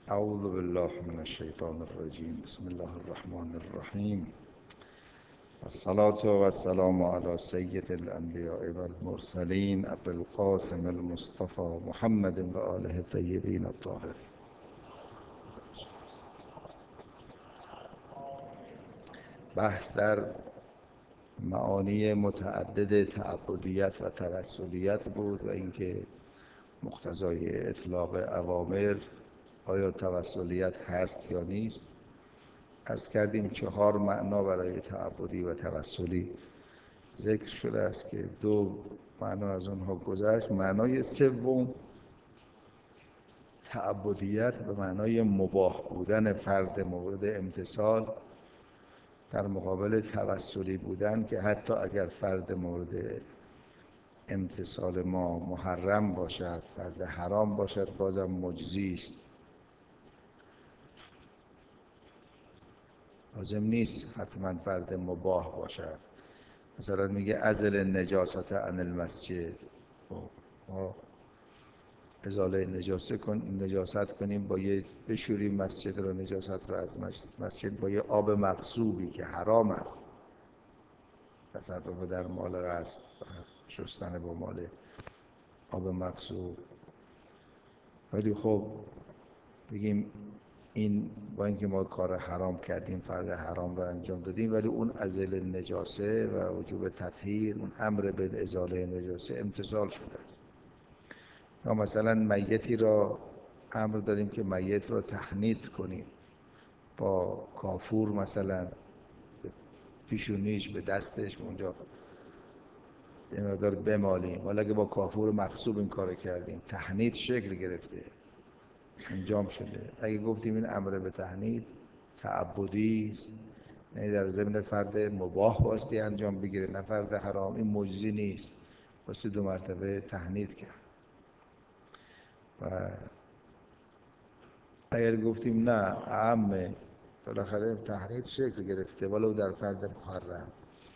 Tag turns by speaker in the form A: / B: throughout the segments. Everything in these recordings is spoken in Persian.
A: اعوذ بالله من الشیطان الرجیم. بسم الله الرحمن الرحیم. الصلاة والسلام على سید الانبیاء والمرسلین ابی القاسم المصطفى محمد و آله الطیبین الطاهرین. بحث در معانی متعدد تعبدیت و توسلیت بود و اینکه مقتضای اطلاق اوامر آیا توسلیت هست یا نیست. عرض کردیم 4 معنا برای تعبدی و توسلی ذکر شده است که 2 معنا از اونها گذشت. معنای سوم تعبدیت به معنای مباح بودن فرد مورد امتثال در مقابل توسلی بودن که حتی اگر فرد مورد امتثال ما محرم باشد، فرد حرام باشد، بازم مجزی است. لازم نیست حتما فرد مباح باشد. مثلا میگه ازل النجاست عن المسجد، ما ازاله نجاست کنیم با بشوریم مسجد رو، نجاست رو از مسجد با یه آب مغصوبی که حرام است، تصرف در مال غصب، شستن با مال آب مغصوب. ولی خب بگیم این با اینکه ما کار حرام کردیم، فرد حرام رو انجام دادیم، ولی اون ازل نجاسه و وجوب تطهیر، اون امر به ازاله نجاسه امتثال شده است. یا مثلا میتی را امر داریم که میت را تحنیط کنیم، با کافور مثلا پیشونیش به دستش اونجا یه مقدار بمالیم، ولی اگه با کافور مغصوب این کار کردیم، تحنیط شکل گرفته، انجام شده. اگه گفتیم این امر به تحنیط تعبدی است، یعنی در ضمن فرد مباح باستی انجام بگیره، نه فرد حرام، این مجزی نیست، باستی 2 مرتبه تحنیط کرد. و اگر گفتیم نه عامه، بالاخره تحنیط شکل گرفته ولو در فرد محرم،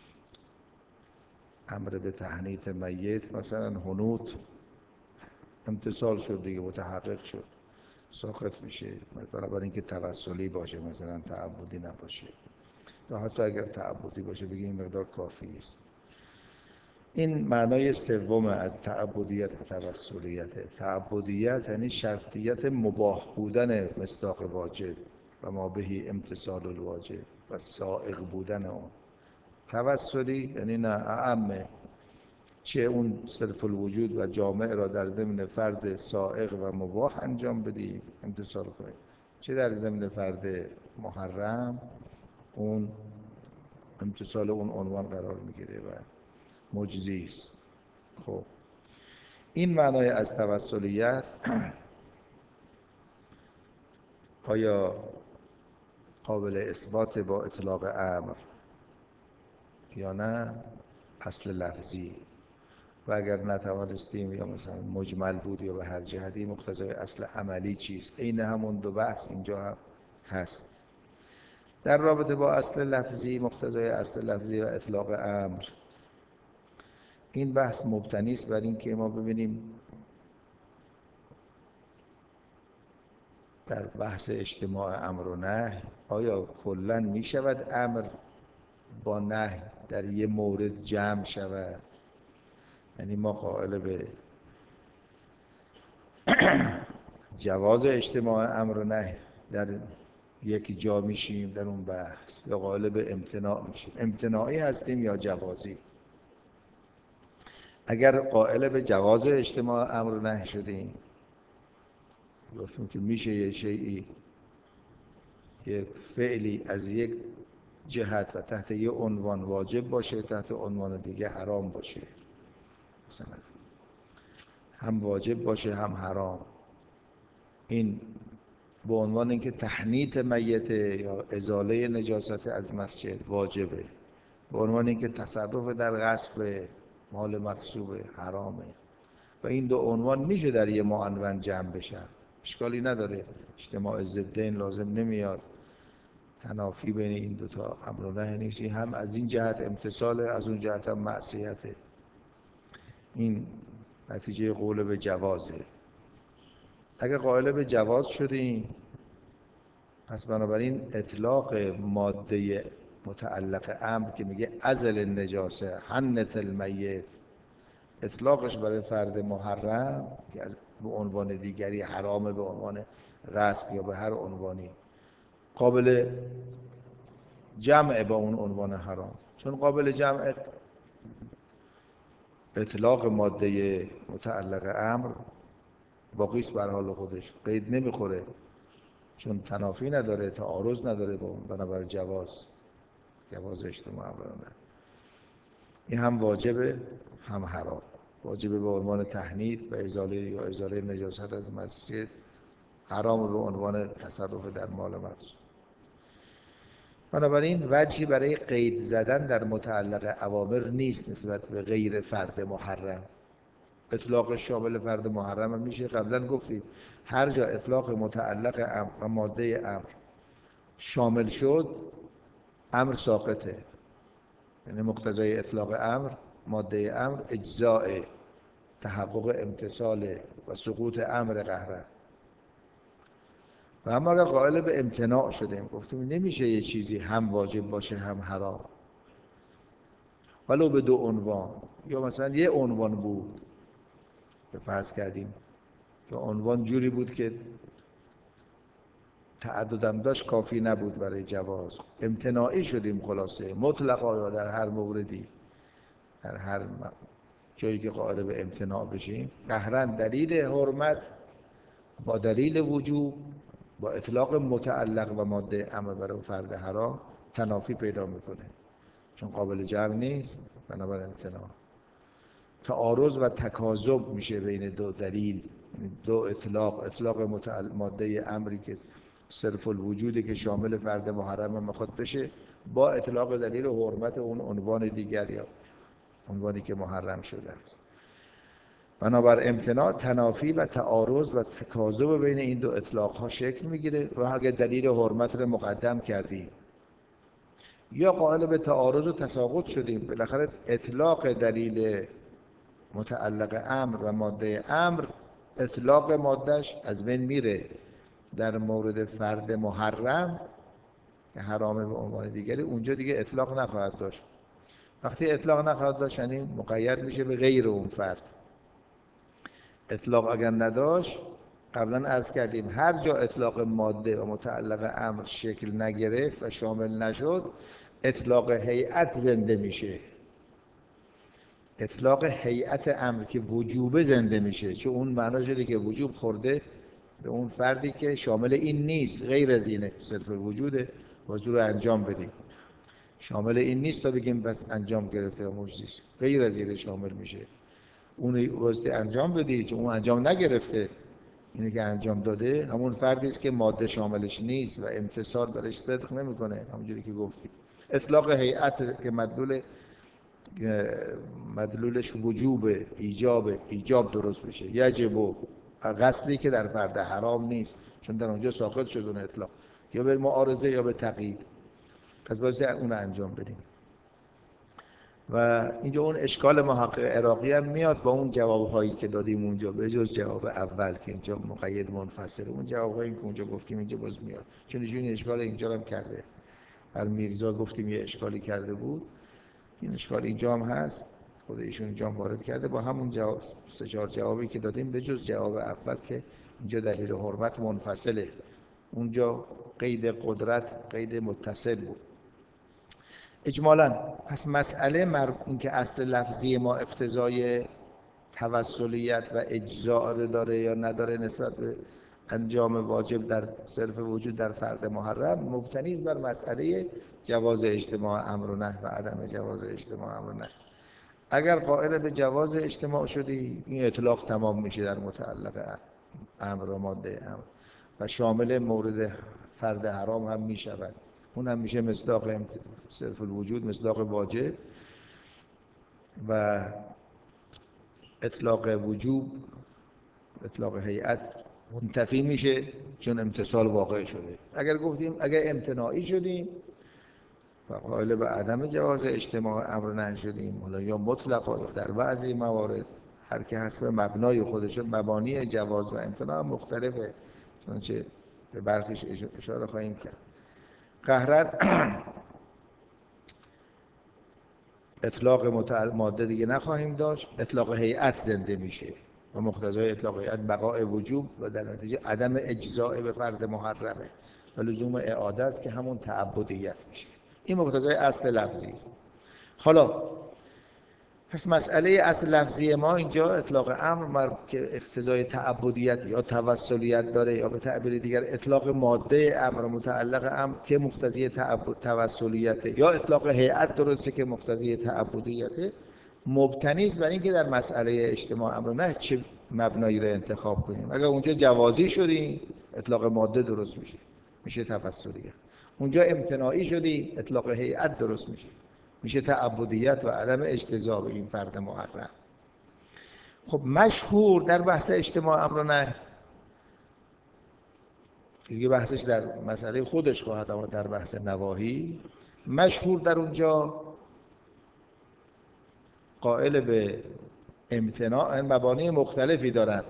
A: امر به تحنیط میت مثلا حنوط امتصال شد دیگه، متحقق شد، ساقط میشه، برای اینکه توسلی باشه مثلا تعبدی نباشه. یا حتی اگر تعبدی باشه بگیم این مقدار کافی است. این معنای سوم از تعبدیت و توسلیت. تعبدیت یعنی شرطیت مباح بودن مصداق واجب و ما بهی امتثال الواجب و سائغ بودن اون. توسلی یعنی نه اعمه، چه اون صرف الوجود و جامع را در ضمن فرد سائغ و مباح انجام بدیم، امتثال کنیم، چه در ضمن فرد محرم، اون امتثال اون عنوان قرار میگیره و مجزی است. خب این معنای از توسلیت آیا قابل اثبات با اطلاق امر یا نه اصل لفظی؟ و اگر نتوانستیم یا مثلا مجمل بود یا به هر جهتی، مقتضای اصل عملی چیست؟ این همون 2 بحث اینجا هم هست. در رابطه با اصل لفظی، مقتضای اصل لفظی و اطلاق امر، این بحث مبتنی است بر اینکه ما ببینیم در بحث اجتماع امر و نهی آیا کلاً می شود امر با نهی در یه مورد جمع شود؟ یعنی ما قائل به جواز اجتماع امر و نهی در یک جا میشیم در اون بحث، یا قائل به امتناع میشیم؟ امتناعی هستیم یا جوازی؟ اگر قائل به جواز اجتماع امر و نهی شدیم، گفتیم که میشه یه شیئی، یه فعلی از یک جهت و تحت یه عنوان واجب باشه، تحت عنوان دیگه حرام باشه، مثلا هم واجب باشه هم حرام. این به عنوان اینکه تحنیط میت یا ازاله نجاست از مسجد واجبه، به عنوان اینکه تصرف در غصب مال مغصوب حرامه، و این 2 عنوان میشه در یه معنون جمع بشن، اشکالی نداره، اجتماع ضدین لازم نمیاد، تنافی بین این 2 تا امر و نهی نیست، هم از این جهت امتثال، از اون جهت هم معصیته. این نتیجه قول به جوازه. اگر قائل به جواز شدیم پس بنابراین اطلاق ماده متعلق امر که میگه ازل النجاسه حنث المیت، اطلاقش برای فرد محرم که به عنوان دیگری حرامه، به عنوان غصب یا به هر عنوانی، قابل جمع با اون عنوان حرام. چون قابل جمع، اطلاق ماده متعلق امر باقیش بر حال خودش، قید نمیخوره، چون تنافی نداره، تعارض نداره با اون، بنابراین جواز اجتماع امر نه. این هم واجبه هم حرام. واجبه به عنوان تحنیط و ازاله نجاست از مسجد، حرام به عنوان تصرف در مال مقصود. بنابراین وجهی برای قید زدن در متعلق اوامر نیست نسبت به غیر فرد محرم. اطلاق شامل فرد محرم هم میشه. قبلا گفتیم هر جا اطلاق متعلق امر و ماده امر شامل شد، امر ساقطه. یعنی مقتضای اطلاق امر، ماده امر، اجزاء تحقق امتصال و سقوط امر قهرن. و اما اگر قائل به امتناع شدیم، گفتیم نمیشه یه چیزی هم واجب باشه هم حرام، ولو به دو عنوان، یا مثلا یه عنوان بود که فرض کردیم یا عنوان جوری بود که تعددم داشت، کافی نبود برای جواز، امتناعی شدیم خلاصه مطلقا، یا در هر موردی، در هر جایی که قائل به امتناع بشیم، قهرن دلیل حرمت با دلیل وجوب با اطلاق متعلق و ماده امر برای فرد حرام تنافی پیدا میکنه، چون قابل جمع نیست، بنابراین امتناع. تعارض و تکاذب میشه بین دو دلیل، دو اطلاق ماده امری که صرف الوجودی که شامل فرد محرم میخواد بشه، با اطلاق دلیل و حرمت اون عنوان دیگر یا عنوانی که محرم شده است. بنابر امتناع تنافی و تعارض و تکاذب بین این دو اطلاق ها شکل میگیره. و اگر دلیل حرمت رو مقدم کردیم یا قائل به تعارض و تساقط شدیم، بالاخره اطلاق دلیل متعلق امر و ماده امر، اطلاق مادهش از بین میره در مورد فرد محرم که حرامه به عنوان دیگری، اونجا دیگه اطلاق نخواهد داشت. وقتی اطلاق نخواهد داشت یعنی مقید میشه به غیر اون فرد. اطلاق اگر نداشت، قبلا عرض کردیم هر جا اطلاق ماده و متعلق امر شکل نگرفت و شامل نشد، اطلاق هیئت زنده میشه. اطلاق هیئت امر که وجوب زنده میشه، چون اون معنا شده که وجوب خورده به اون فردی که شامل این نیست، غیر از اینه، صرف وجوده و حضور انجام بدیم. شامل این نیست تا بگیم بس انجام گرفته و مجزیست، غیر از اینه شامل میشه. اون واسطه انجام بدی، چون اون انجام نگرفته، اینه که انجام داده همون فردی است که ماده شاملش نیست و امتصال برش صدق نمیکنه. همونجوری که گفتیم اطلاق هیئت که مدلولش وجوب، ایجاب درست بشه، یجب و قصدی که در فرد حرام نیست، چون در اونجا ساقط شد اون اطلاق، یا به معارضه یا به تقیید، پس باید اون انجام بدیم. و اینجا اون اشکال محقق عراقی هم میاد با اون جوابهایی که دادیم اونجا، به جز جواب اول که اینجا مقید منفصله، اون جوابهایی که اونجا گفتیم اینجا باز میاد، چون این اشکال اینجا هم کرده. بر میرزا گفتیم یه اشکالی کرده بود، این اشکال اینجا هم هست، خود ایشون اینجا هم وارد کرده با همون جواب، سه چهار جوابی که دادیم، به جز جواب اول که اینجا دلیل حرمت منفصله، اونجا قید قدرت قید متصل بود. اجمالاً پس مسئله این که اصل لفظی ما اقتضای توسلیت و اجزاء رو داره یا نداره نسبت به انجام واجب در صرف وجود در فرد محرم، مبتنی است بر مسئله جواز اجتماع امر و نهی و عدم جواز اجتماع امر و نهی. اگر قائل به جواز اجتماع شدی، این اطلاق تمام میشه در متعلق امر و ماده امر و شامل مورد فرد حرام هم میشود. اون هم میشه مصداق صرف الوجود، مصداق واجب، و اطلاق وجوب، اطلاق هیئت منتفی میشه چون امتصال واقع شده. اگر گفتیم اگر امتناعی شدیم و قائل به عدم جواز اجتماع امر نهی شدیم، حالا یا مطلقا یا در بعضی موارد، هر که حسب مبنای خودش، مبانی جواز و امتناع مختلفه، چنانچه به برخیش اشاره خواهیم کرد. قهرن اطلاق ماده دیگه نخواهیم داشت، اطلاق هیئت زنده میشه و مقتضای اطلاق هیئت بقای وجوب و در نتیجه عدم اجزاء به فرد محرمه و لزوم اعاده است که همون تعبدیت میشه. این مقتضای اصل لفظی. حالا پس مسئله اصل لفظی ما اینجا اطلاق امر که اقتضای تعبدیت یا توسلیت داره، یا به تعبیر دیگر اطلاق ماده امر متعلق امر که مقتضی توسلیت، یا اطلاق هیئت درسته که مقتضی تعبدیت، مبتنی است بر اینکه در مسئله اجتماع امر و نهی چه مبنایی رو انتخاب کنیم. اگر اونجا جوازی شدیم اطلاق ماده درست میشه توسلیت. اونجا امتناعی شدیم اطلاق هیئت درست میشه تعبدیت و عدم اجتزا به این فرد محرم. خب مشهور در بحث اجتماع امر و نهی دیگه بحثش در مسئله خودش خواهد، اما در بحث نواهی مشهور در اونجا قائل به امتناع مبانی مختلفی دارند.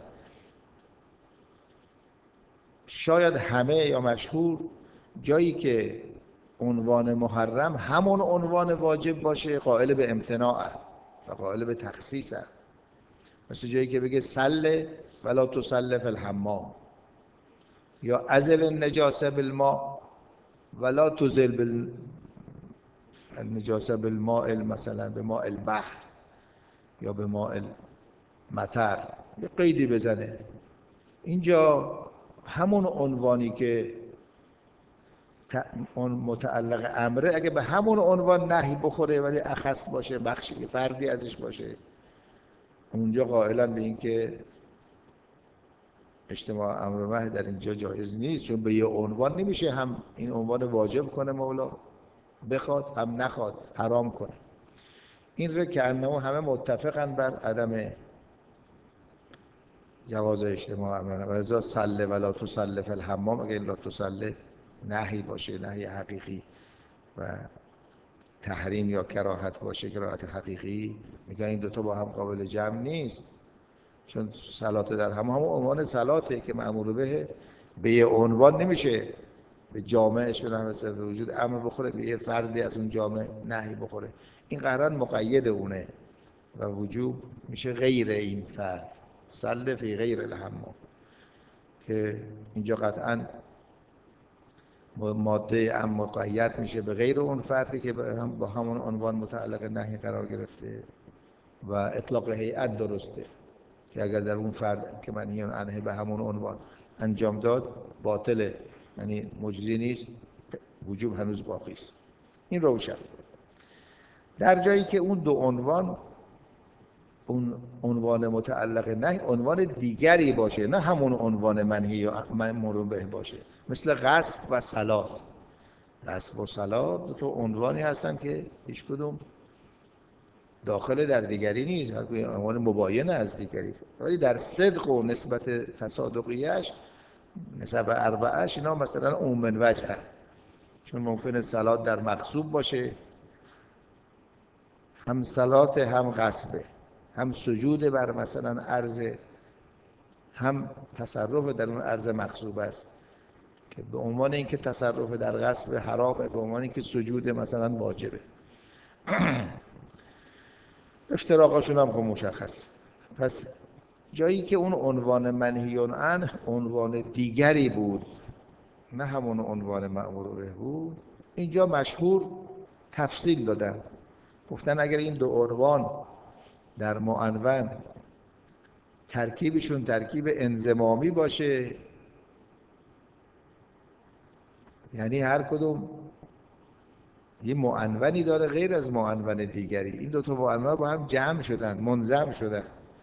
A: شاید همه یا مشهور جایی که عنوان محرم همون عنوان واجب باشه قائل به امتناع و قائل به تخصیص است. مثل جایی که بگه سل ولا تسل فی الحمام، یا ازل النجاسه بالماء ولا تزل النجاسه بالماء، مثلا به ماء البحر یا به ماء المطر، یه قیدی بزنه. اینجا همون عنوانی که متعلق امره اگه به همون عنوان نهی بخوره ولی اخص باشه، بخشی فردی ازش باشه، اونجا قائلن به این که اجتماع امر و نهی در اینجا جایز نیست، چون به یه عنوان نمیشه هم این عنوان واجب کنه مولا بخواد، هم نخواد حرام کنه. این رو که انه همه متفقن بر عدم جواز اجتماع امر و نهی. ولذا صل ولا تصل فی الحمام اگه لا تصل نهی باشه، نهی حقیقی، و تحریم یا کراهت باشه، کراهت حقیقی، میگن این دوتا با هم قابل جمع نیست، چون صلات در همون عنوان صلاته که مأمور به یه عنوان نمیشه به جامعش به نحو صرف وجود امر بخوره، به یه فردی از اون جامع نهی بخوره. این قرآن مقید اونه و وجوب میشه غیر این فرد، صل فی غیر الحمام، که اینجا قطعاً ماده ام مقید میشه به غیر اون فردی که با همون عنوان متعلق نهی قرار گرفته. و اطلاق هیئت درسته که اگر در اون فرد که منهی عنه به همون عنوان انجام داد باطله، یعنی مجزی نیست، وجوب هنوز باقی است. این روشن. در جایی که اون دو عنوان، اون عنوان متعلق نهی عنوان دیگری باشه، نه همون عنوان منهی یا مأمور به باشه، مثل غصب و صلات. غصب و صلات دو تا عنوانی هستن که هیچ کدوم داخل در دیگری نیست، هر عنوان مباین از دیگری است، ولی در صدق و نسبت تصادقیش، نسبت اربعه‌اش، اینا مثلا عموم وجه، چون ممکنه صلات در مغصوب باشه، هم صلات هم غصبه، هم سجود بر مثلا ارض، هم تصرف در اون ارض مغصوب است، که به عنوان اینکه تصرف در غصب حرامه، به عنوان اینکه سجود مثلا واجبه. افتراقاشون هم خب مشخص. پس جایی که اون عنوان منهی عنه عنوان دیگری بود، نه همون عنوان مأمور به بود، اینجا مشهور تفصیل دادن، گفتن اگر این دو عنوان در معنون ترکیبشون ترکیب انضمامی باشه، یعنی هر کدوم یه معنونی داره غیر از معنون دیگری، این دو تا معنون با هم جمع شدن، منضم شدن،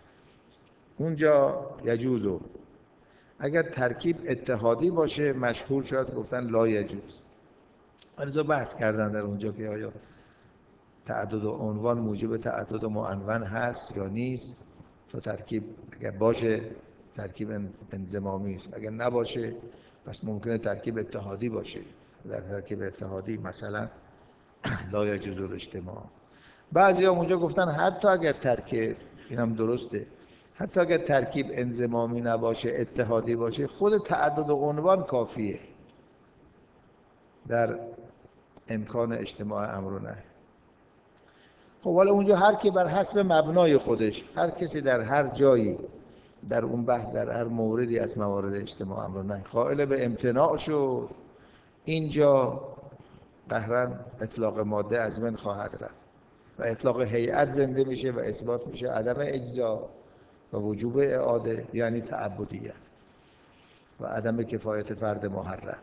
A: اونجا یجوزو. اگر ترکیب اتحادی باشه مشهور شد گفتن لا یجوز. ارزا بحث کردن در اونجا که آیا تعدد عنوان موجب تعدد معنون هست یا نیست. تا ترکیب اگر باشه ترکیب انضمامی است، اگر نباشه پس ممکنه ترکیب اتحادی باشه. در ترکیب اتحادی مثلا لا یجوز الاجتماع. بعضی هم اونجا گفتن حتی اگر ترکیب، این هم درسته، حتی اگر ترکیب انضمامی نباشه، اتحادی باشه، خود تعدد عنوان کافیه در امکان اجتماع امر و نهی. خب حالا اونجا هر کی بر حسب مبنای خودش، هر کسی در هر جایی در اون بحث، در هر موردی از موارد اجتماع امر و نهی قائل به امتناع شد، اینجا قهرا اطلاق ماده از من خواهد رفت و اطلاق هیئت زنده میشه و اثبات میشه عدم اجزا و وجوب اعاده، یعنی تعبدیت و عدم کفایت فرد محرم،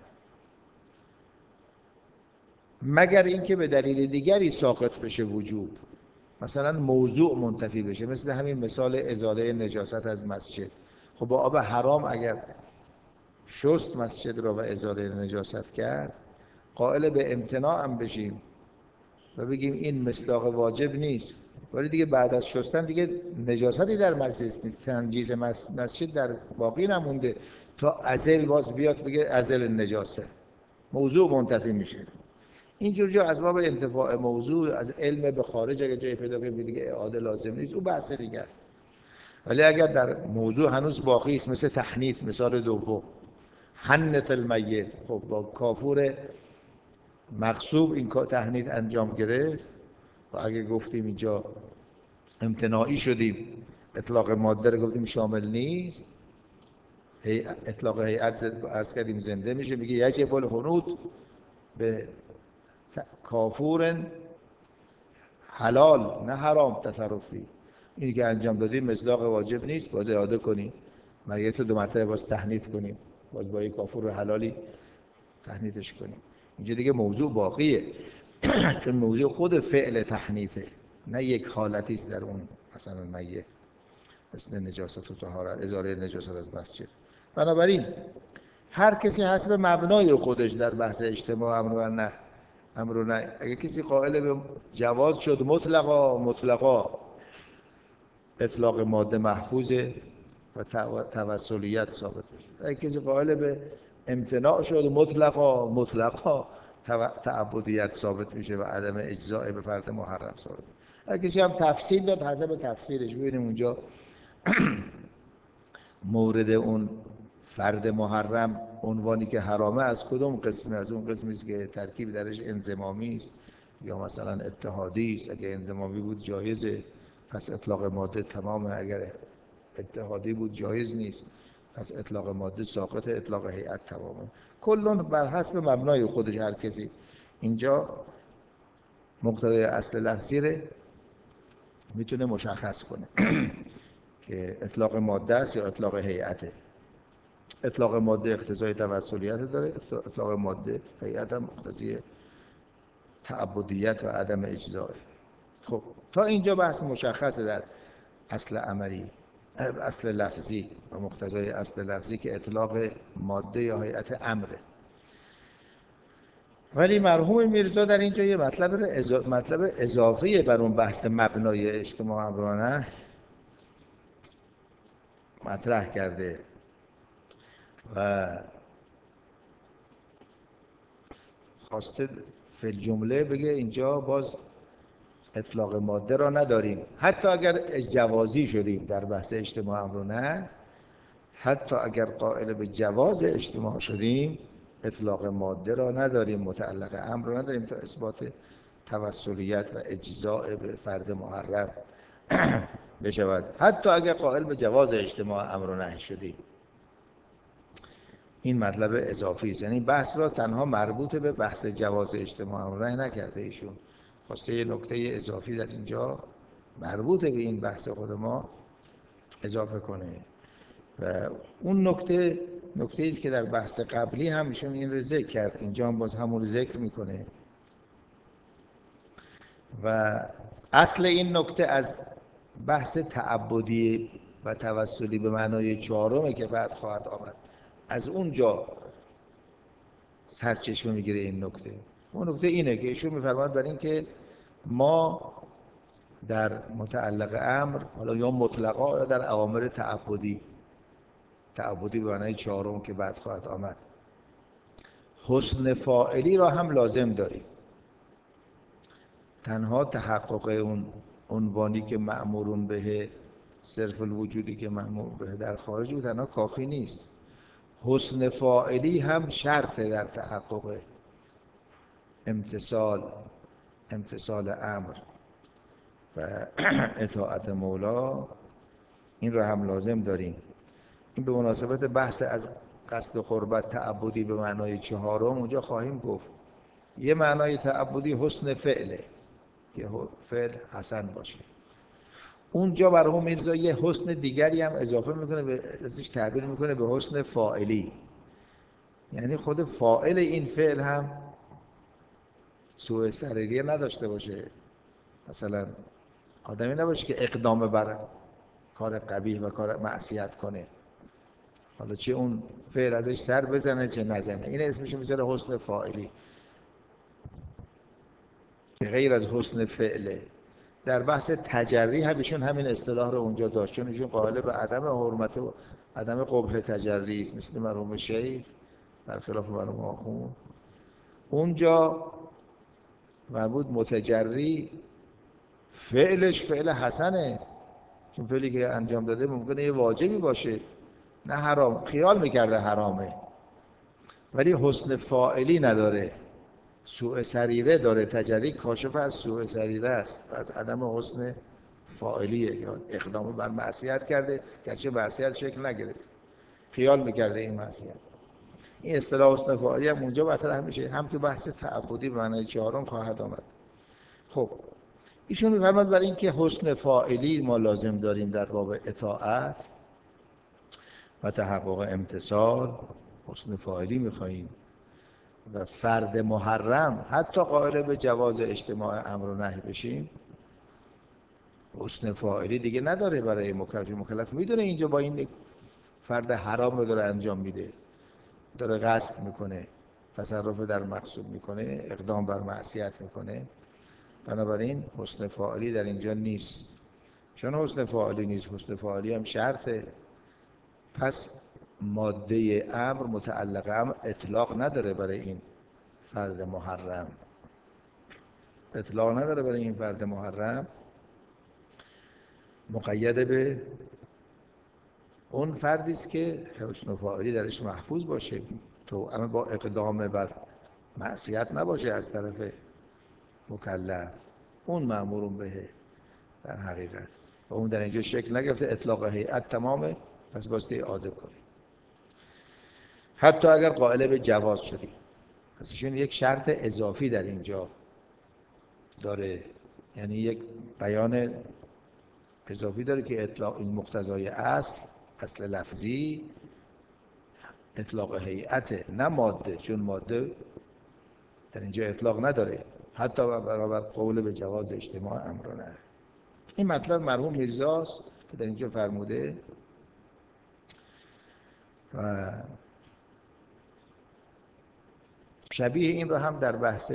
A: مگر اینکه به دلیل دیگری ساقط بشه وجوب، مثلا موضوع منتفی بشه، مثل همین مثال ازاله نجاست از مسجد. خب با آب حرام اگر شست مسجد را و ازاله نجاست کرد، قائل به امتناع هم بشیم و بگیم این مصداق واجب نیست، ولی دیگه بعد از شستن دیگه نجاستی در مسجد نیست، تنجیز مسجد در باقی نمونده تا ازل باز بیاد بگه ازل نجاسه، موضوع منتفی میشه. اینجور جا از باب انتفاع موضوع از علم به خارج اگه جای پیدا کنیم دیگه اعاده لازم نیست، او بحث دیگه است. ولی اگر در موضوع هنوز باقی است، مثل تحنیط مثال دوم، حنت المیت، خب با کافور مغصوب این تحنیط انجام گرفت و اگه گفتیم اینجا امتناعی شدیم، اطلاق ماده رو گفتیم شامل نیست، اطلاق هیئت عرض کردیم زنده میشه، میگه یجب الحنوط به کافور حلال نه حرام تصرفی، اینی که انجام دادیم مصداق واجب نیست، باید اعاده کنیم، میت رو 2 مرتبه باز تحنیط کنیم، باز با یک کافور حلالی تحنیطش کنیم. اینجا دیگه موضوع باقیه چون موضوع خود فعل تحنیطه، نه یک حالتی است در اون مثلا میت، مثل نجاست و طهارت، ازاله نجاست از مسجد. بنابراین هر کسی حسب مبنای خودش در بحث اجتماع امر و نهی، اگه کسی قائل به جواز شد مطلقا اطلاق ماده محفوظه و توسلیت ثابت میشه، اگه کسی قائل به امتناع شد مطلقا تعبدیت ثابت میشه و عدم اجزاء به فرد محرم ثابت میشه. اگه کسی هم تفصیل داد حسب تفصیلش، ببینیم اونجا مورد اون فرد محرم عنوانی که حرامه از کدوم قسمه، از اون قسمی است که ترکیب درش انضمامی است یا مثلا اتحادی است. اگه انضمامی بود جایزه، پس اطلاق ماده تمامه، اگر اتحادی بود جایز نیست، پس اطلاق ماده ساقط، اطلاق هیئت تمامه. کلون بر حسب مبنای خودش هر کسی اینجا مقتضای اصل لفظی رو میتونه مشخص کنه که اطلاق ماده است یا اطلاق هیئته. اطلاق ماده اقتضای توسلیت داره، اطلاق ماده هیئت هم مقتضی تعبدیت و عدم اجزاء. خب تا اینجا بحث مشخصه در اصل عملی، اصل لفظی و مقتضای اصل لفظی که اطلاق ماده یا هیئت امره. ولی مرحوم میرزا در اینجا یه مطلب اضافی بر اون بحث مبنای اجتماع امرانه مطرح کرده و خواسته فی الجمله بگه اینجا باز اطلاق ماده را نداریم، حتی اگر جوازی شدیم در بحث اجتماع امرانه، حتی اگر قائل به جواز اجتماع شدیم اطلاق ماده را نداریم، متعلق امر را نداریم تا اثبات توسلیت و اجزاء به فرد محرم بشود، حتی اگر قائل به جواز اجتماع امر و نهی شدیم. این مطلب اضافی است، یعنی بحث را تنها مربوط به بحث جواز اجتماع امر و نهی نکرده ایشون، خواسته یه نکته اضافی در اینجا مربوط به این بحث خود ما اضافه کنه و اون نکته است که در بحث قبلی هم ایشون این رو ذکر کرد، اینجا هم باز همون رو ذکر میکنه و اصل این نکته از بحث تعبدی و توسلی به معنای چهارمه که بعد خواهد آمد، از اونجا سرچشمه میگیره این نکته. اون نکته اینه که ایشون میفرماید برای این که ما در متعلق امر، حالا یا مطلقا یا در اوامر تعبدی به معنای چهارم که بعد خواهد آمد، حسن فاعلی را هم لازم داریم. تنها تحقق اون عنوانی که مأمورون به صرف الوجودی که مأمور به در خارج بود تنها کافی نیست، حسن فاعلی هم شرطه در تحقق امتثال امر و اطاعت مولا. این رو هم لازم داریم. این به مناسبت بحث از قصد قربت تعبدی به معنای چهارم اونجا خواهیم گفت. یه معنای تعبدی حسن فعله که فعل حسن باشه. اونجا مرحوم میرزا یه حسن دیگری هم اضافه میکنه، ازش تعبیر میکنه به حسن فاعلی، یعنی خود فاعل این فعل هم سوء سریریه نداشته باشه. مثلا آدمی نباشه که اقدام بر کار قبیح و کار معصیت کنه، حالا چه اون فعل ازش سر بزنه چه نزنه، این اسمش میذاره حسن فاعلی که غیر از حسن فعله. در بحث تجری هم ایشون همین اصطلاح رو اونجا داشت، چون ایشون قائل به عدم حرمت و عدم قبح تجری است، مثل مرحوم شیخ برخلاف مرحوم آخوند. اونجا مربوط متجری فعلش فعل حسنه، چون فعلی که انجام داده ممکنه یه واجبی باشه، نه حرام، خیال میکرده حرامه ولی حسن فاعلی نداره، سوء سریره داره. تجری کاشف از سوء سریره است و از عدم حسن فاعلیه، یا اقدام بر معصیت کرده گرچه معصیت شکل نگرفت، خیال میکرده این معصیت. این اصطلاح حسن فاعلی هم اونجا مطرح میشه، هم تو بحث تعبدی به معنای چهارم خواهد آمد. خب ایشون میفرماد برای اینکه حسن فاعلی ما لازم داریم در باب اطاعت و تحقق امتثال، حسن فاعلی میخواییم و فرد محرم حتی قائل به جواز اجتماع امر و نهی بشیم، حسن فاعلی دیگه نداره برای مکلف. مکلف میدونه اینجا با این فرد حرام رو داره انجام میده، داره غصب میکنه، تصرف در مقصود میکنه، اقدام بر معصیت میکنه، بنابراین حسن فاعلی در اینجا نیست. چون حسن فاعلی نیست، حسن فاعلی هم شرطه، پس ماده امر متعلق امر اطلاق نداره برای این فرد محرم، اطلاق نداره برای این فرد محرم، مقید به اون فردی است که حسن فاعلی درش محفوظ باشه، توأم با اقدام بر معصیت نباشه از طرف مکلف، اون مأمور به در حقیقت، و اون در اینجا شکل نگرفته، اطلاق هیئت تمامه، پس باسته اعاده کنی حتی اگر قائل به جواز شدی. پس ایشون یک شرط اضافی در اینجا داره، یعنی یک بیان اضافی داره که اطلاق این مقتضای اصل لفظی اطلاق هیئت نه ماده، چون ماده در اینجا اطلاق نداره، حتی برابر قول به جواز اجتماع امر و نهی. این مطلب مرحوم میرزاست که در اینجا فرموده و شبیه این رو هم در بحث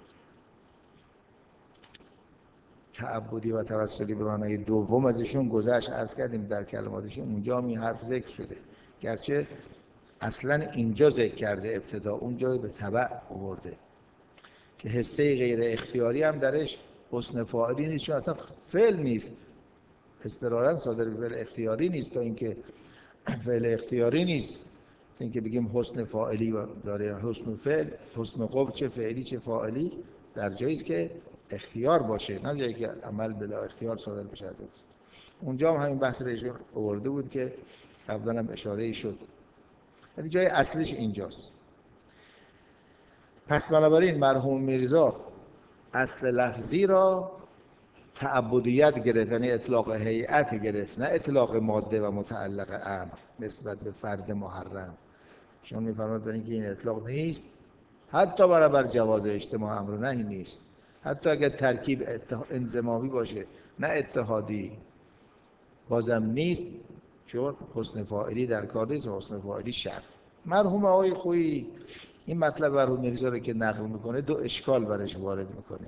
A: تعبدی و توسلی به معنای دوم ازشون گذشت، عرض کردیم در کلماتشون اونجا هم این حرف ذکر شده، گرچه اصلا اینجا ذکر کرده ابتدا، اونجا به تبع آورده که حصه غیر اختیاری هم درش حسن فاعلی نیست، چون اصلا فعل نیست، اضطرارا صادر به فعل اختیاری نیست، تا اینکه فعل اختیاری نیست تا اینکه بگیم حسن فاعلی داره. حسن فعل، حسن قبح چه فعلی چه فاعلی در جایی است که اختیار باشه، نه جایی که عمل بلا اختیار صادر بشه ازش. اونجا هم همین بحث رو ایشون آورده بود که قبلا هم اشاره شد، ولی جای اصلیش اینجاست. پس بنابراین مرحوم میرزا اصل لفظی را تعبدیت گرفت، یعنی اطلاق هیئت گرفت، نه اطلاق ماده و متعلق امر نسبت به فرد محرم. چون میفرماد برای اینکه این اطلاق نیست، حتی برابر جواز اجتماع امر و نهی نیست، حتی اگر ترکیب انضمامی باشه نه اتحادی بازم نیست، چون حسن فاعلی در کار نیست و حسن فاعلی شرط. مرحوم آقای خویی این مطلب مرحوم میرزا رو که نقل میکنه دو اشکال برش وارد میکنه.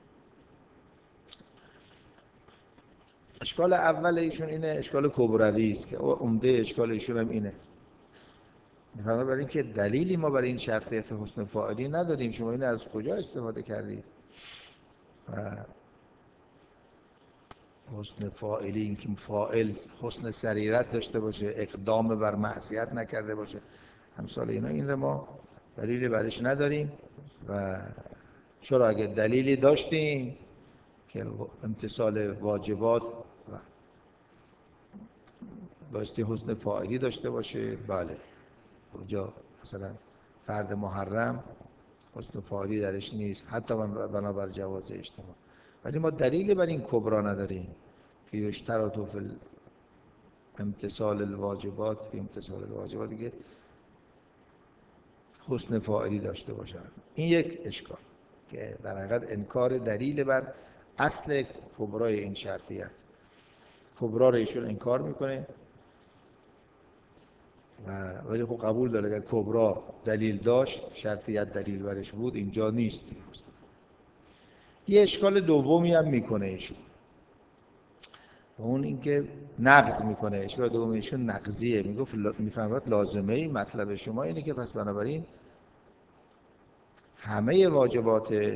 A: اشکال اول ایشون اینه، اشکال کبروی است که عمده اشکال ایشون هم اینه، میفرماید برای اینکه دلیلی ما برای این شرطیت حسن فاعلی نداریم، شما این از کجا استفاده کردید؟ و حسن فاعلی، این که فاعل حسن سریرت داشته باشه، اقدام بر معصیت نکرده باشه، امثال اینا. این رو ما دلیلی برش نداریم و چرا اگه دلیلی داشتیم که امتثال واجبات و بایستی حسن فاعلی داشته باشه، بله اونجا مثلا فرد محرم حسن فاعلی درش نیست، حتی بنابر جواز اجتماع. ولی ما دلیلی بر این کبرا نداریم که یشترط فی امتثال الواجبات، فی امتثال الواجبات دیگه حسن فاعلی داشته باشن. این یک اشکال که در حقیقت انکار دلیل بر اصل کبرای این شرطیت. کبرا رو ایشون انکار میکنه ولی خب قبول داره اگر کبرا دلیل داشت، شرطیت دلیل برش بود، اینجا نیست. یه اشکال دومی هم میکنه ایشون، اون اینکه نقض میکنه. اشکال دوم ایشون نقضیه. میفرماد لازمه ای مطلب شما اینه که پس بنابراین همه واجبات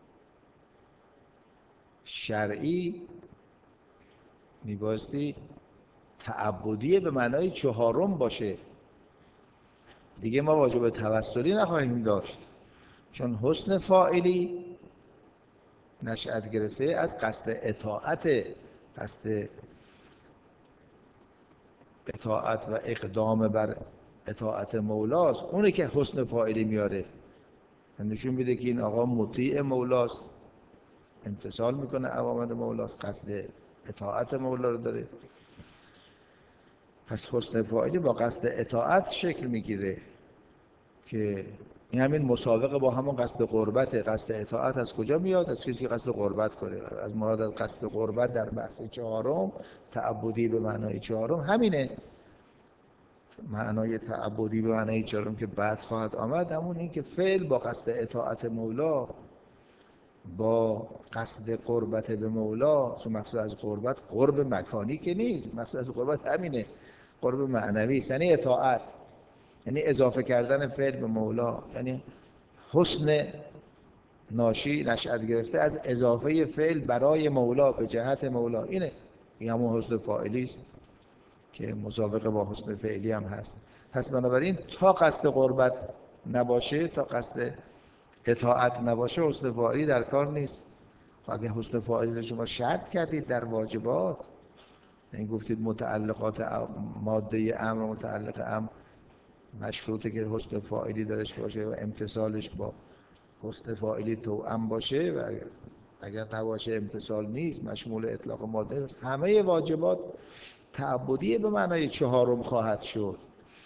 A: شرعی میبایستی تعبدی به معنای چهارم باشه. دیگه ما واجب توسلی نخواهیم داشت، چون حسن فاعلی نشأت گرفته از قصد اطاعت و اقدام بر اطاعت مولاست. اونه که حسن فاعلی میاره، نشون میده که این آقا مطیع مولاست، امتثال میکنه اوامر مولاست، قصد اطاعت مولا رو داره. پس حسن فاعلی با قصد اطاعت شکل میگیره که این همین مسابقه با همون قصد قربت. قصد اطاعت از کجا میاد؟ از کسی که قصد قربت کنه. از مراد از قصد قربت در بحث چهارم، تعبدی به معنای چهارم همینه. معنای تعبدی به معنای چهارم که بعد خواهد آمد همون این که فعل با قصد اطاعت مولا، با قصد قربت به مولا. چون مقصود از قربت قرب مکانی که نیست، مقصود از قربت همینه، قرب معنوی، یعنی اطاعت، یعنی اضافه کردن فعل به مولا، یعنی حسن ناشی نشأت گرفته از اضافه فعل برای مولا، به جهت مولا. اینه، این همون حسن فاعلی است که مسابقه با حسن فعلی هم هست. پس بنابراین تا قصد قربت نباشه، تا قصد اطاعت نباشه، حسن فاعلی در کار نیست. اگه حسن فاعلی رو شما شرط کردید در واجبات، یعنی گفتید متعلقات ماده امر، متعلق امر مشروطه که حسن فاعلی درش باشه و امتثالش با حسن فاعلی توأم باشه، و اگر نباشه امتثال نیست، مشمول اطلاق ماده است. همه واجبات تعبدی به معنای چهارم خواهد شد.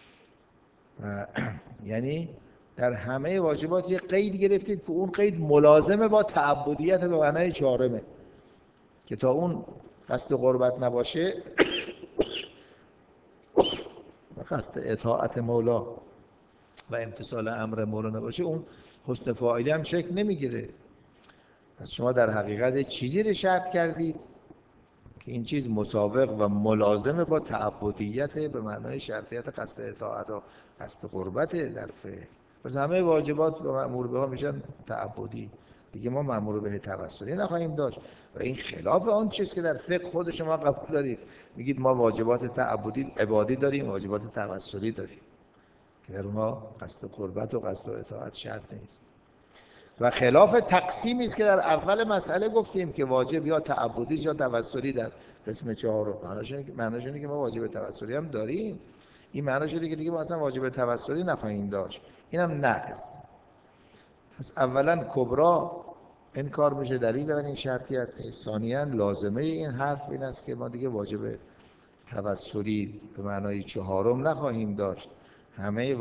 A: یعنی در همه واجبات یه قید گرفتید که اون قید ملازمه با تعبدیت به معنای چهارمه، که تا اون قصد قربت نباشه و قصد اطاعت مولا و امتثال امر مولا نباشه، اون حسن فاعلی هم شکل نمیگیره. پس شما در حقیقت چیزی رو شرط کردید که این چیز مسابق و ملازمه با تعبدیت به معنای شرطیت قصد اطاعت و قصد قربت در فعل. پس همه واجبات و مأمور بها میشن تعبدی، دیگه ما مأمور به توسلی نخواهیم داشت. و این خلاف آن چیز که در فقه خود شما قبول دارید. میگید ما واجبات تعبدی عبادی داریم، واجبات توسلی داریم که در اونها قصد قربت و قصد اطاعت شرط نیست. و خلاف تقسیمی است که در اول مسئله گفتیم که واجب یا تعبدی یا توسلی در قسم چهارم. معناش اینه که ما واجب توسلی هم داریم. این معناش اینه که دیگه ما اصلا واجب توسلی نخواهیم داشت. اینم نقض. پس اولا کبرا انکار میشه، دلیل بر این شرطیت نیست. ثانیاً لازمه این حرف این است که ما دیگه واجب توسلی به معنای چهارم نخواهیم داشت. همه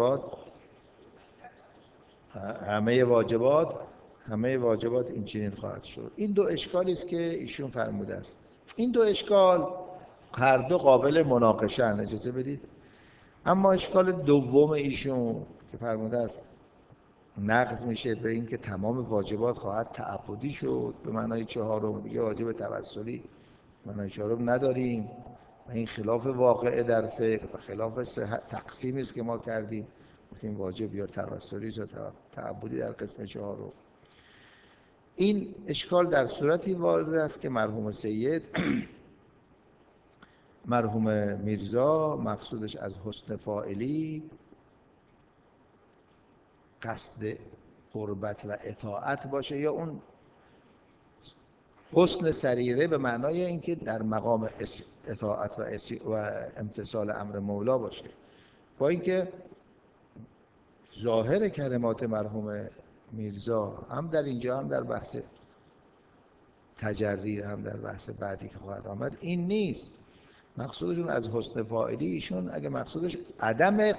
A: واجبات این چنین خواهد شد. این دو اشکالی است که ایشون فرموده است. این دو اشکال هر دو قابل مناقشه اند، اجازه بدید. اما اشکال دوم ایشون که فرموده است نقض میشه به این که تمام واجبات خواهد تعبدی شد به معنای چهارم، دیگه واجب توسلی به معنای چهارم نداریم. و این خلاف واقعه در فقه و خلاف تقسیمی است که ما کردیم، گفتیم واجب یا توسلی یا تعبدی در قسم چهارم. این اشکال در صورتی وارد است که مرحوم سید مرحوم میرزا مقصودش از حسن فاعلی قصد قربت و اطاعت باشه، یا اون حسن سریره به معنای اینکه در مقام اطاعت و امتثال امر مولا باشه. با اینکه ظاهر کلمات مرحوم میرزا هم در اینجا، هم در بحث تجری، هم در بحث بعدی که خواهد آمد، این نیست. مقصودشون از حسن فاعلی، ایشون اگه مقصودش عدم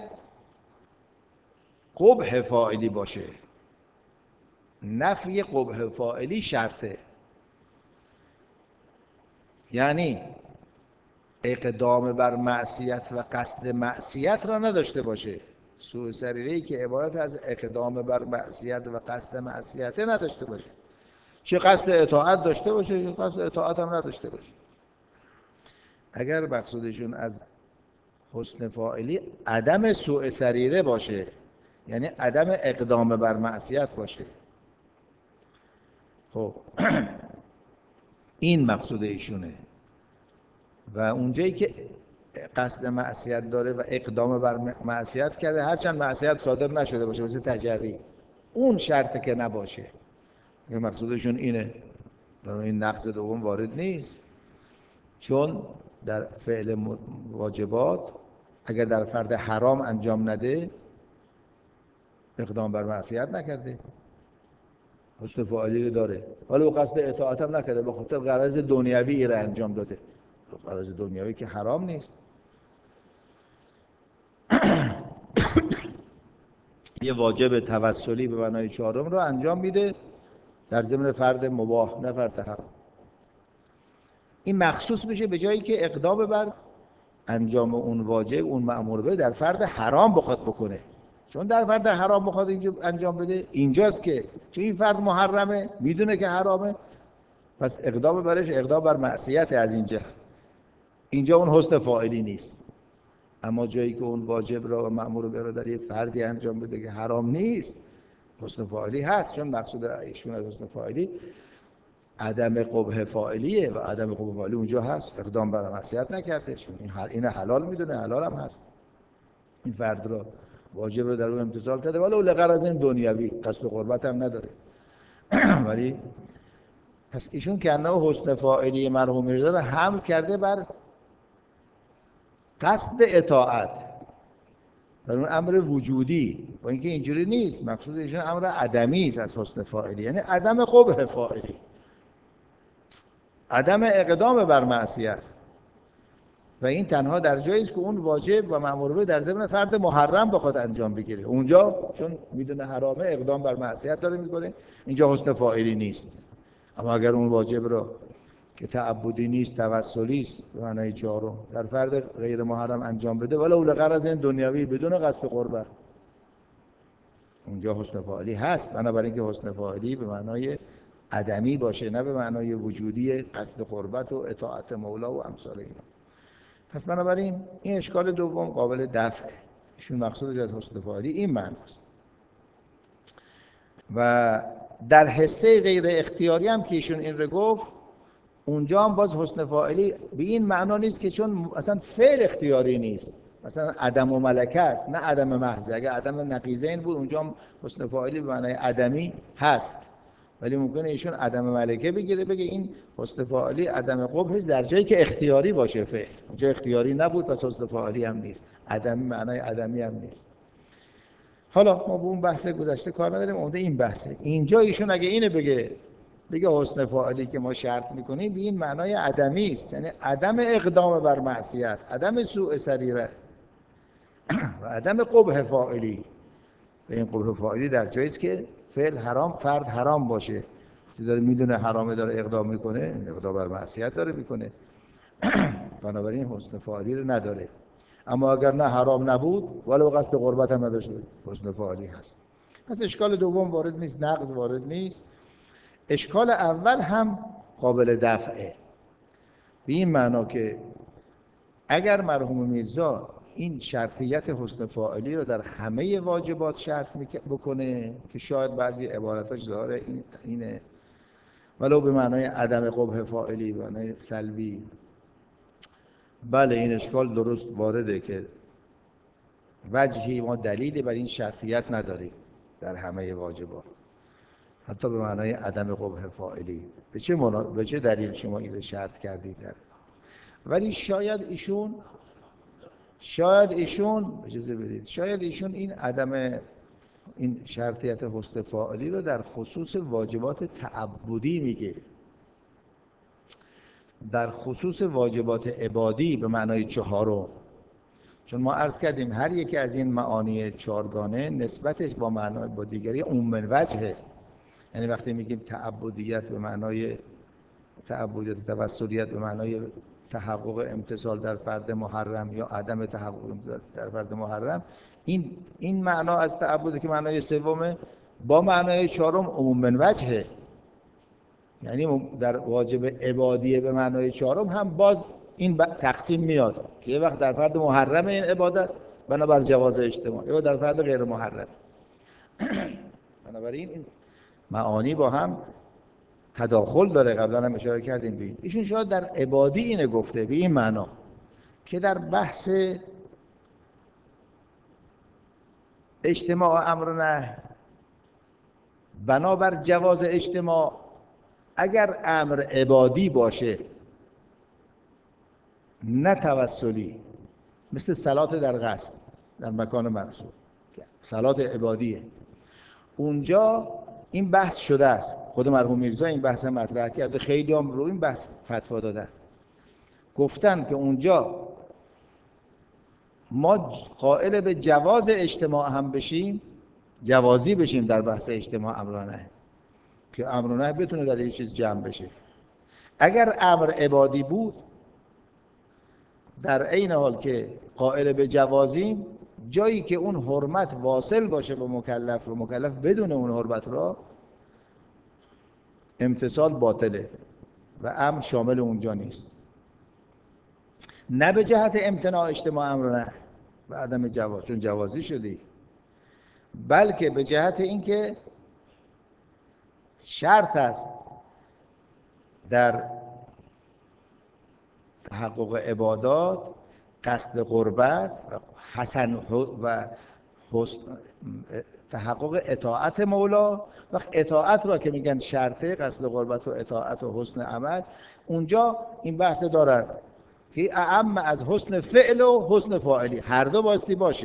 A: قبح فاعلی باشه، نفی قبح فاعلی شرطه، یعنی اقدام بر معصیت و قصد معصیت را نداشته باشه. سوء سریره‌ای که عبارت از اقدام بر معصیت و قصد معصیت نداشته باشه، چه قصد اطاعت داشته باشه یا قصد اطاعت هم نداشته باشه. اگر مقصودشون از حسن فاعلی عدم سوء سریره باشه، یعنی عدم اقدام بر معصیت باشه، خب این مقصود ایشونه. و اونجایی که قصد معصیت داره و اقدام بر معصیت کرده، هرچند معصیت صادر نشده باشه، مثل تجری، اون شرطه که نباشه. مقصودشون اینه. در این نقض دوم وارد نیست، چون در فعل واجبات اگر در فرد حرام انجام نده، اقدام بر معصیت نکرده، حسن فاعلی رو داره، ولی با قصد اطاعت هم نکرده، به خاطر غرض دنیوی را انجام داده. غرض دنیوی که حرام نیست. یه واجب توسلی به معنای چهارم رو انجام میده در ضمن فرد مباح، نه فرد حرام. این مخصوص میشه به جایی که اقدام بر انجام اون واجب، اون مأمور به، در فرد حرام بخواد بکنه. چون در فرد حرام بخواد اینجا انجام بده، اینجاست که چون این فرد محرمه، میدونه که حرامه، پس اقدام برش اقدام بر معصیت. از اینجا اون حسن فاعلی نیست. اما جایی که اون واجب را و مأمور به را در یه فردی انجام بده که حرام نیست، حسن فاعلی هست. چون مقصود ایشون از حسن فاعلی عدم قبح فاعلیه و عدم قبح فاعلی اونجا هست، اقدام بر معصیت نکرده، چون این حلال میدونه، حلال هم هست. این فرد را واجب رو در اون امتثال کرده، ولی لغرض این دنیوی، قصد قربت هم نداره. ولی پس ایشون که انه حسن فاعلی مرحوم میرزا رو حمل کرده بر قصد اطاعت، بر اون امر وجودی، با اینکه اینجوری نیست. مقصود ایشون امر عدمی است از حسن فاعلی، یعنی عدم قبح فاعلی، عدم اقدام بر معصیت. و این تنها در جایی است که اون واجب و مأمور به در ضمن فرد محرم بخواد انجام بگیره. اونجا چون میدونه حرامه، اقدام بر معصیت داره میکنه، اینجا حسن فاعلی نیست. اما اگر اون واجب رو که تعبدی نیست، توسلی است به معنای چهارم، در فرد غیر محرم انجام بده، ولی اون غرض این دنیوی بدون قصد قربت، اونجا حسن فاعلی هست. بنابراین که حسن فاعلی به معنای عدمی باشه، نه به معنای وجودی قصد قربت و اطاعت مولا و امثال اینا. پس بنابراین این اشکال دوم قابل دفعه. ایشون مقصود از حسن فاعلی این معناست. و در حصه غیر اختیاری هم که ایشون این رو گفت، اونجا هم باز حسن فاعلی به این معنا نیست که چون اصلا فعل اختیاری نیست، مثلا عدم و ملکه است، نه عدم محض. اگر عدم نقیضین بود، اونجا هم حسن فاعلی به معنای عدمی هست، ولی ممکنه ایشون عدم ملکه بگیره، بگه این حسن فاعلی عدم قبح در جایی که اختیاری باشه. فعل اونجا اختیاری نبود، پس حسن فاعلی هم نیست، عدمی معنای عدمی هم نیست. حالا ما به اون بحث گذشته کار نداریم، اونده این بحثه. اینجا ایشون اگه اینو بگه حسن فاعلی که ما شرط میکنیم به این معنای عدمی است، یعنی عدم اقدام بر معصیت، عدم سوء سریره و عدم قبح فاعلی. و این قبح فاعلی در جایی است که فعل حرام، فرد حرام باشه، داره میدونه حرامه، داره اقدام میکنه، اقدام بر معصیت داره میکنه، بنابراین حسن فاعلی رو نداره. اما اگر نه حرام نبود ولو قصد قربت هم نداشته، حسن فاعلی هست. پس اشکال دوم وارد نیست، نقض وارد نیست. اشکال اول هم قابل دفعه، به این معنا که اگر مرحوم میرزا این شرطیت حسن فاعلی رو در همه واجبات شرط بکنه، که شاید بعضی عبارتاش ظاهر اینه ولو به معنای عدم قبح فاعلی، به معنای سلبی. بله این اشکال درست وارده که وجهی ما دلیلی بر این شرطیت نداریم در همه واجبات، حتی به معنای عدم قبح فاعلی. به چه دلیل شما این رو شرط کردید؟ ولی شاید ایشون این شرطیت حسن فاعلی رو در خصوص واجبات تعبدی میگه، در خصوص واجبات عبادی به معنای چهارم. چون ما عرض کردیم هر یکی از این معانی چهارگانه نسبتش با دیگری عموم وجهه. یعنی وقتی میگیم تعبدیت به معنای تعبدیت توسلیت به معنای تحقق امتصال در فرد محرم یا عدم تحقق امتصال در فرد محرم، این معنا از تعبد که معنای سومه با معنای چهارم عموم وجهه. یعنی در واجب عبادیه به معنای چهارم هم باز این تقسیم میاد که یه وقت در فرد محرم این عبادت بنابر جواز اجتماع، یا در فرد غیر محرم. بنابراین این معانی با هم تداخل داره. قبلا هم اشاره کردیم به این. ایشون شاید در عبادی اینه گفته به این معنا که در بحث اجتماع امر و نهی بنابر جواز اجتماع، اگر امر عبادی باشه نه توسلی، مثل صلات در قصر در مکان مقصود، صلات عبادیه، اونجا این بحث شده است. خود مرحوم میرزا این بحث مطرح کرده، خیلی هم رو این بحث فتوا دادن، گفتن که اونجا ما قائل به جواز اجتماع هم بشیم، جوازی بشیم در بحث اجتماع امر و نهی، که امر و نهی بتونه در یه چیز جمع بشه. اگر امر عبادی بود در عین حال که قائل به جوازیم، جایی که اون حرمت واصل باشه به مکلف و مکلف بدون اون حرمت را، امتصال باطله و امر شامل اونجا نیست. نه به جهت امتناع اجتماع امر و نهی و عدم جواز چون جوازی شدی، بلکه به جهت اینکه شرط است در تحقق عبادات قصد قربت و حسن و تحقق اطاعت مولا. وقت اطاعت را که میگن شرطه، قصد قربت و اطاعت و حسن عمل، اونجا این بحث دارن که اعم از حسن فعل و حسن فاعلی هر دو باستی باشه.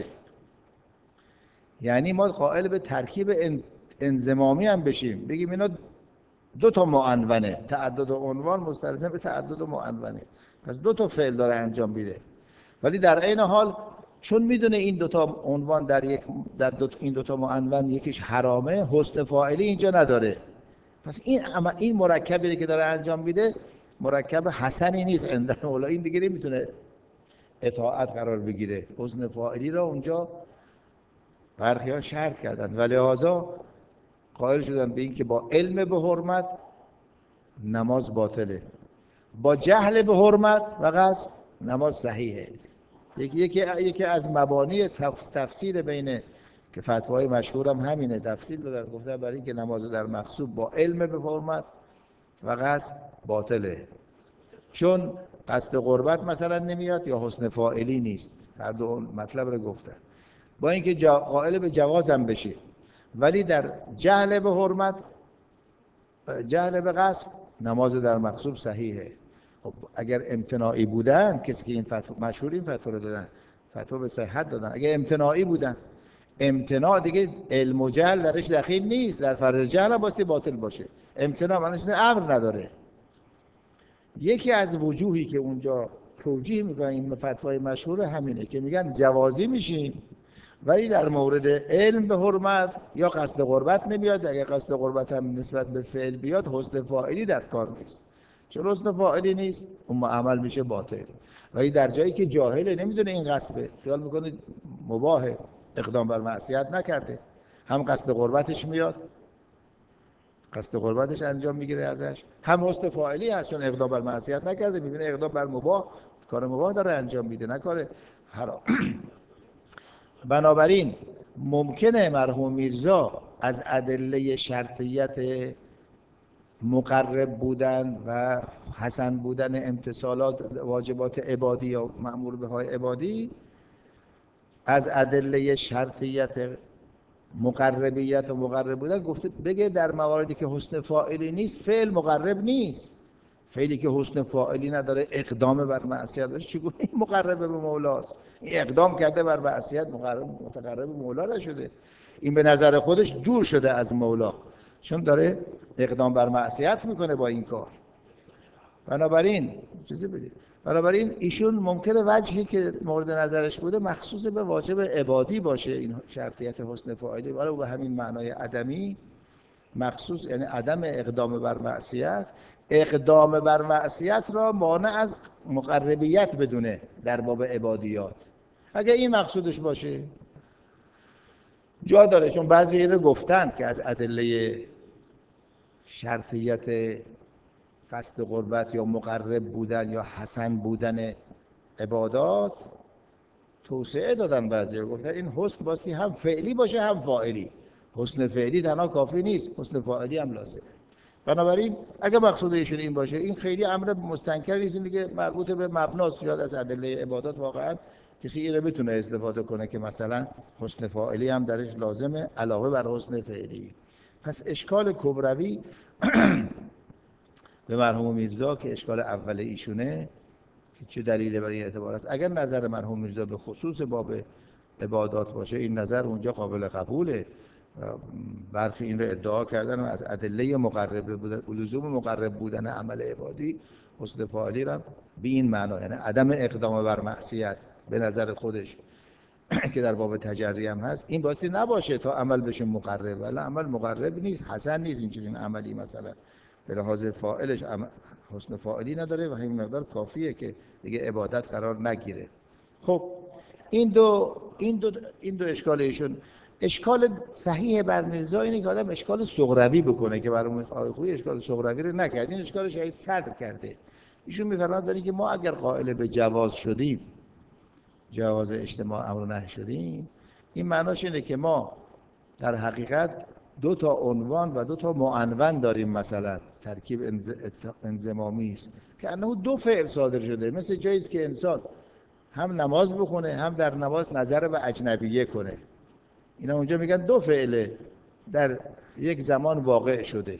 A: یعنی ما قائل به ترکیب انضمامی هم بشیم، بگیم اینا دو تا معنونه، تعدد عنوان مستلزم به تعدد معنونه، پس دو تا فعل داره انجام میده، ولی در عین حال چون میدونه این دو تا عنوان این دو تا معنون یکیش حرامه، حسن فاعلی اینجا نداره، پس این مرکبی که داره انجام میده مرکب حسنی نیست عند مولا، این دیگه نمیتونه اطاعت قرار بگیره. حسن فاعلی را اونجا برخیان شرط کردن و لذا قائل شدن به این که با علم به حرمت نماز باطله، با جهل به حرمت و غصب نماز صحیحه. یکی از مبانی تفصیل بین که فتوای مشهور هم همینه، تفصیل دادن گفتن برای اینکه نماز در مغصوب با علم به حرمت و غصب باطله، چون قصد قربت مثلا نمیاد یا حسن فاعلی نیست، هر دو مطلب رو گفتن. با اینکه قائل به جوازم بشه، ولی در جهل به حرمت جهل به غصب نماز در مغصوب صحیحه. خب اگر امتناعی بودن، کسی که این فتوا مشهور این فتوا رو دادن، فتوا به صحت دادن، اگر امتناعی بودن، امتناع دیگه علم و جهل درش دخیل نیست، در فرض جهل هم باستی باطل باشه. امتناع معنیش امر نداره. یکی از وجوهی که اونجا توجیه میکنن این فتوای مشهور همینه که میگن جوازی میشیم ولی در مورد علم به حرمت یا قصد قربت نمیاد، اگر قصد قربت هم نسبت به فعل بیاد حسن فاعلی در کار نیست، چون حسن فاعلی نیست اون عمل میشه باطل. ولی در جایی که جاهله نمیدونه این قصده، خیال میکنه مباهه، اقدام بر معصیت نکرده، هم قصد قربتش میاد، قصد قربتش انجام میگیره ازش، هم حسن فاعلی هست چون اقدام بر معصیت نکرده، میبینه اقدام بر مباح، کار مباح داره انجام میده نه کار حرام. بنابراین ممکنه مرحوم میرزا از ادله شرطیت مقرب بودن و حسن بودن امتثالات واجبات عبادی یا مأمور به های عبادی از ادله شرطیت مقربیت و مقرب بودن گفته بگه در مواردی که حسن فاعلی نیست فعل مقرب نیست. فعلی که حسن فاعلی نداره اقدام بر معصیت باشه چگونه این مقرب به مولاست؟ این اقدام کرده بر معصیت متقرب به مولا نشده. این به نظر خودش دور شده از مولا چون داره اقدام بر معصیت میکنه با این کار. بنابراین اجازه بدید، بنابراین ایشون ممکنه وجهی که مورد نظرش بوده مخصوص به واجب عبادی باشه این شرطیت حسن فاعلی، ولی به همین معنای عدمی مخصوص یعنی عدم اقدام بر معصیت. اقدام بر معصیت را مانع از مقربیت بدونه در باب عبادیات. اگه این مقصودش باشه جا داره، چون بعضی رو گفتن که از ادله شرطیت قصد قربت یا مقرب بودن یا حسن بودن عبادات توسعه دادن. بعضی گفتن این حسن باستی هم فعلی باشه هم فاعلی. حسن فعلی تنها کافی نیست، حسن فاعلی هم لازمه. بنابراین اگه مقصود ایشون این باشه این خیلی امر مستنکر نیست، این دیگه مربوط به مبناست. شاید از ادله عبادات واقعا کسی اینو بتونه استفاده کنه که مثلا حسن فاعلی هم درش لازمه علاوه بر حسن فعلی. پس اشکال کبروی به مرحوم میرزا که اشکال اول ایشونه که چه دلیلی برای این اعتبار است. اگر نظر مرحوم میرزا به خصوص باب عبادات باشه این نظر اونجا قابل قبوله. برخی این رو ادعا کردن و از ادله مقرب بودن لزوم مقرب بودن عمل عبادی حسن فاعلی را به این معنا یعنی عدم اقدام بر معصیت به نظر خودش که در باب تجری هم هست این باستی نباشه تا عمل بشه مقرب، ولی عمل مقرب نیست، حسن نیست. این چنین عملی مثلا به لحاظ فاعلش حسن فاعلی نداره و همین مقدار کافیه که دیگه عبادت قرار نگیره. خب این دو اشکال ایشون. اشکال صحیح بر میرزا اینه که آدم اشکال صغروی بکنه که برای خوی اشکال صغروی رو نکرد، این اشکال شاید صدر کرده. ایشون میفرماد داره که ما اگر قائل به جواز شدیم، جواز اجتماع امر و نهی شدیم، این معناش اینه که ما در حقیقت دو تا عنوان و دو تا معنون داریم. مثلا ترکیب انضمامی است که انه دو فعل صادر شده، مثل جایی است که انسان هم نماز بخونه هم در نماز نظر به اجنبیه کنه. اینا اونجا میگن دو فعله در یک زمان واقع شده.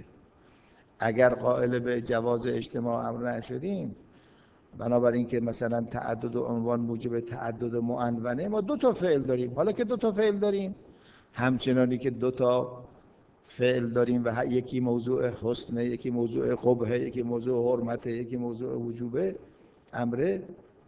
A: اگر قائل به جواز اجتماع امر نشدیم بنابراین که مثلا تعدد عنوان موجب تعدد معنونه، ما دو تا فعل داریم. حالا که دو تا فعل داریم همچنانی که دو تا فعل داریم و یکی موضوع حسن، یکی موضوع قبح، یکی موضوع حرمت، یکی موضوع وجوبه امره،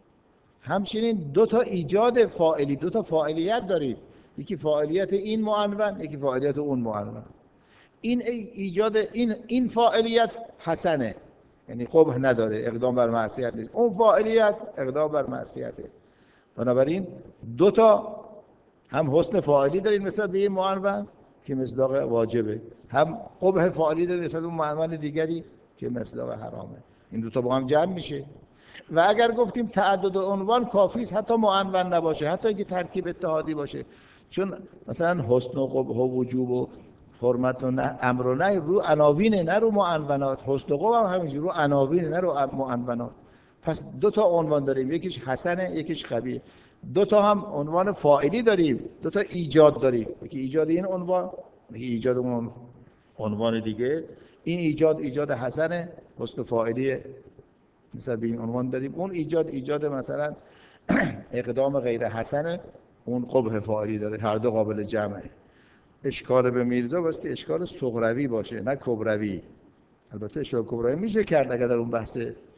A: همچنین دو تا ایجاد فاعلی، دو تا فاعلیت داریم. یکی فاعلیت این معنون، یکی فاعلیت اون معنون. این ایجاد این فاعلیت حسنه، یعنی قبح نداره، اقدام بر معصیت نیست. اون فاعلیت اقدام بر معصیته. بنابراین دو تا هم حسن فاعلی داریم نسبت به این معنون که مصداق واجبه، هم قبح فاعلی داریم نسبت به اون معنون دیگری که مصداق حرامه. این دو تا با هم جمع میشه. و اگر گفتیم تعدد عنوان کافی است حتی معنون نباشه، حتی اینکه ترکیب اتحادی باشه، چون مثلا حسن و قبح و وجوب و حرمت و امر و نهی رو عناوینه نه رو معنونات. حسن و قبح هم همینجوری رو عناوینه نه رو معنونات. پس دو تا عنوان داریم، یکیش حسنه یکیش قبیح. دو تا هم عنوان فاعلی داریم، دو تا ایجاد داریم، یکی ایجاد این عنوان یکی ایجاد اون عنوان دیگه. این ایجاد حسنه، حسن فاعلی مثلا به این عنوان داریم. اون ایجاد مثلا اقدام غیر حسنه، اون قبح فاعلی داره. هر دو قابل جمعه. اشکال به میرزا واسه اشکال صغروی باشه نه کبروی. البته اشکال کبروی میشه کرد اگر در اون بحث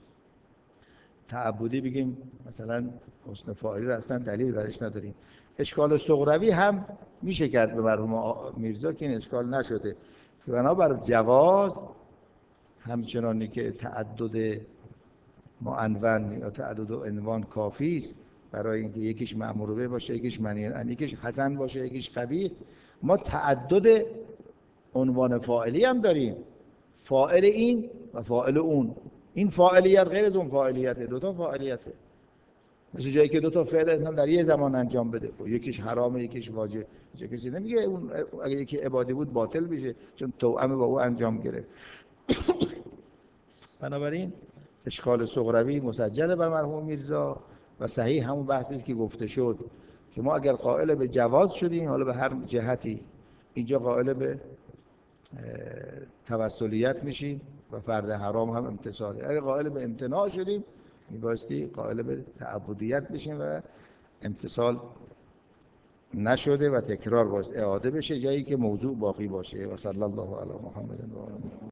A: تعبدی بگیم مثلا حسن فاعلی رو اصلا دلیل برش نداریم. اشکال صغروی هم میشه کرد به مرحوم میرزا که این اشکال نشده که بنابر جواز همچنانی که تعدد معنون یا تعدد عنوان کافی است برای اینکه یکیش مأمور به باشه یکیش منهی، یکیش حسن باشه یکیش قبیح، ما تعدد عنوان فاعلی هم داریم، فاعل این و فاعل اون. این فاعلیت غیر از اون فاعلیته، دو تا فاعلیته. مثل جایی که دو تا فعل انسان در یه زمان انجام بده، یکیش حرامه یکیش واجب. چه کسی نمیگه اون اگه یکی عبادی بود باطل میشه چون توأم با او انجام گرفت. بنابراین اشکال صغروی مسجل بر مرحوم میرزا و صحیح همون بحثی که گفته شد که ما اگر قائل به جواز شدیم، حالا به هر جهتی، اینجا قائل به توسلیت میشیم و فرد حرام هم امتصاله. اگر قائل به امتناع شدیم میبایستی قائل به تعبدیت بشیم و امتصال نشده و تکرار باز اعاده بشه، جایی که موضوع باقی باشه. و صلی الله علی محمد و آله